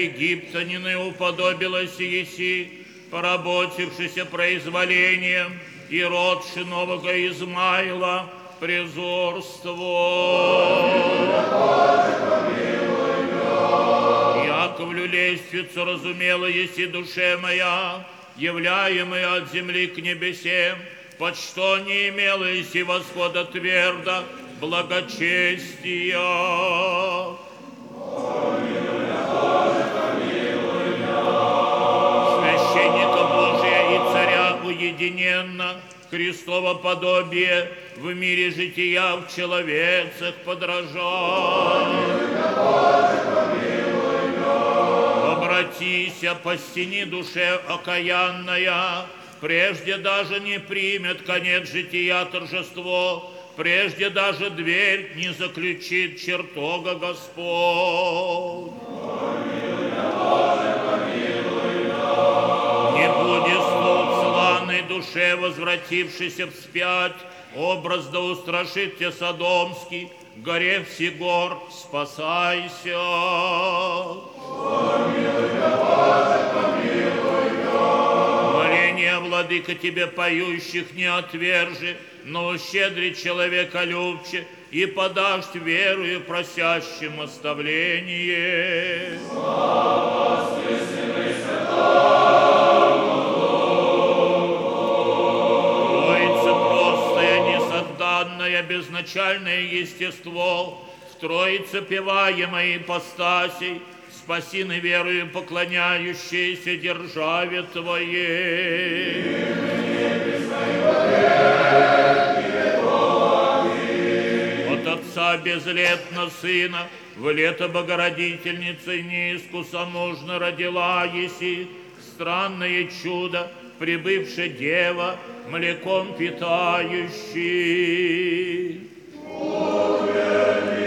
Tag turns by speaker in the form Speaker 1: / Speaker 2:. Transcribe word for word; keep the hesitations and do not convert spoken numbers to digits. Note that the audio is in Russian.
Speaker 1: египтянины уподобилась еси, поработившися произволением, и род шинового Измаила презорство. Яковлю лестницу разумела еси душе моя, являемая от земли к небесем, под что не имела еси восхода твердо благочестия. Священника Божия и царя уединенно, Христово подобие в мире жития в человецах подражай. Обратися, постени душе окаянная, прежде даже не примет конец жития торжество, прежде даже дверь не заключит чертога Господь. Не будет слуг славной душе, возвратившейся вспять, образ да устрашит тебя Содомский, горе всегор, спасайся. Моление, владыка, тебе поющих не отвержи, но щедрый человека любче, и подашь верою просящим оставление. Троица простая, несозданная, безначальное естество, в Троице певаемой ипостасей, спаси на верою поклоняющейся державе Твоей. От Отца безлетно Сына, в лето Богородительницей неискусомужно родила еси, странное чудо, прибывшая дева, млеком питающий.